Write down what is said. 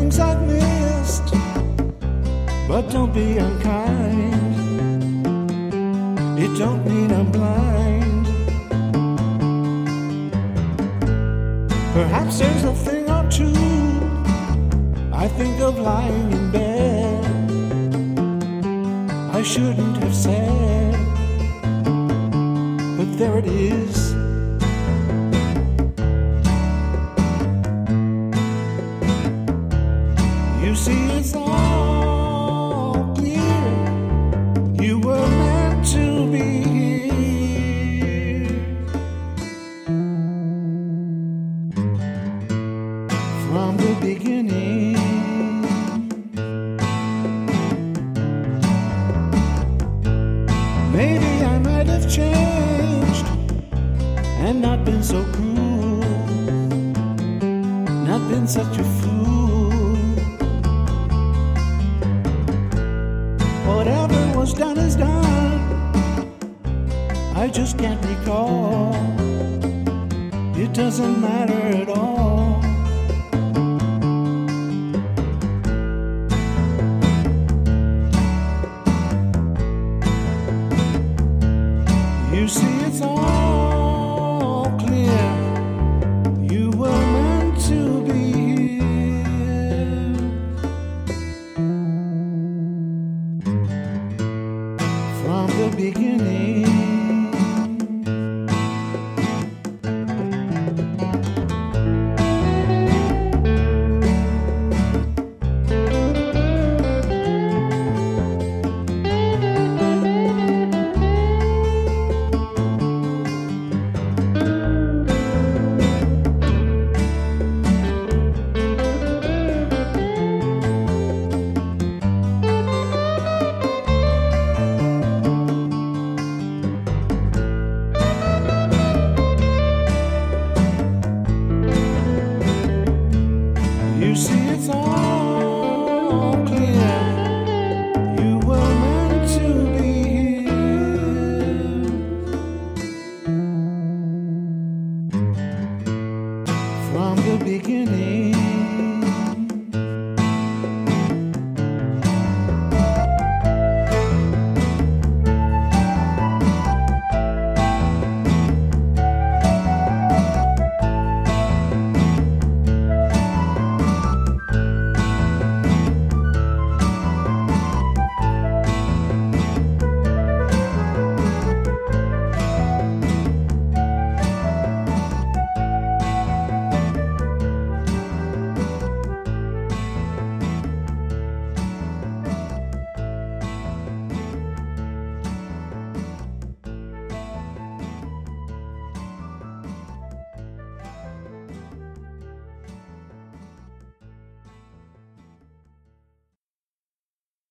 things I've missed, but don't be unkind. It don't mean I'm blind. Perhaps there's a thing or two I think of lying in bed I shouldn't have said, but there it is. You see, it's all clear. You were meant to be here from the beginning. Maybe I might have changed and not been so cruel, not been such a fool. Whatever was done is done. I just can't recall. It doesn't matter at all. You see, it's all clear. You were meant to be here from the beginning.